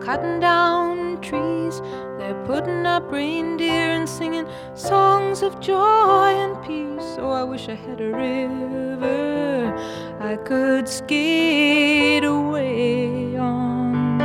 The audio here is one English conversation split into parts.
cutting down trees, they're putting up reindeer and singing songs of joy and peace. Oh, I wish I had a river I could skate away on.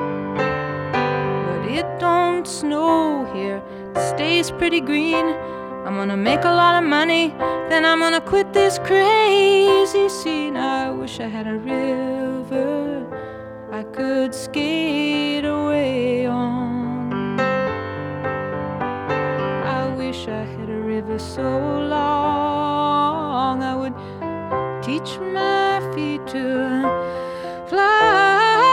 But it don't snow here, it stays pretty green. I'm gonna make a lot of money, then I'm gonna quit this crazy scene. I wish I had a river I could skate away on. I wish I had a river so long I would teach my feet to fly.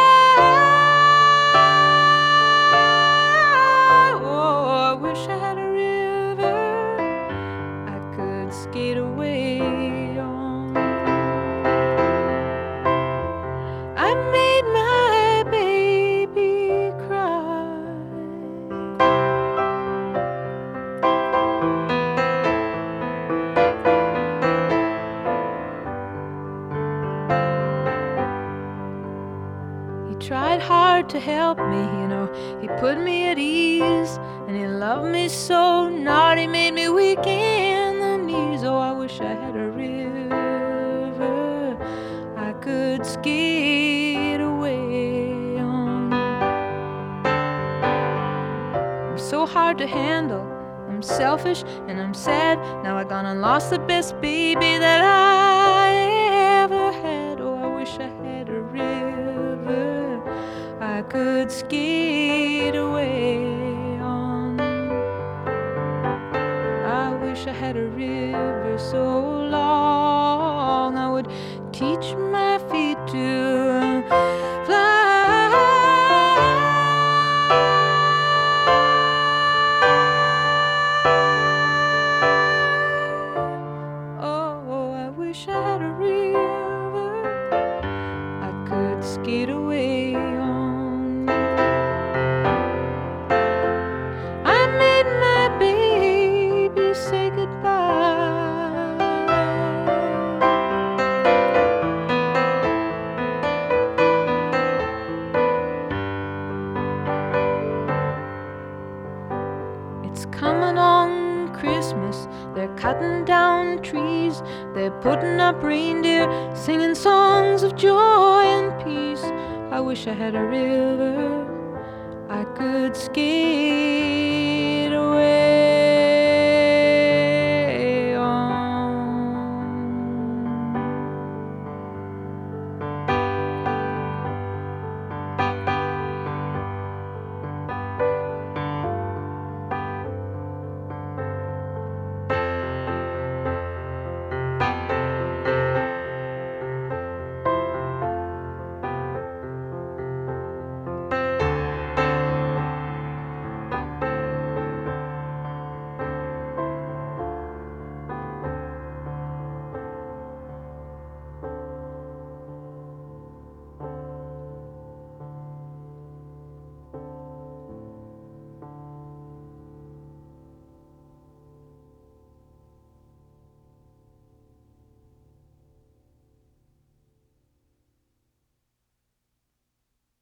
Oh, I wish I had a river I could skate away on. I made my baby cry. He tried hard to help me, you know, he put me at ease, and he loved me so naughty, made me weak in the knees. Oh, I wish I had a river I could skate away on. I'm so hard to handle, I'm selfish and I'm sad. Now I gone and lost the best baby that I ever had. Oh, I wish I had a river I could skate away on. I wish I had a river so long I would teach my feet to fly. Oh, I wish I had a river I could skate away on. I made my baby say goodbye. It's coming on Christmas, they're cutting down trees, they're putting up reindeer, singing songs of joy and peace. I wish I had a river I could skate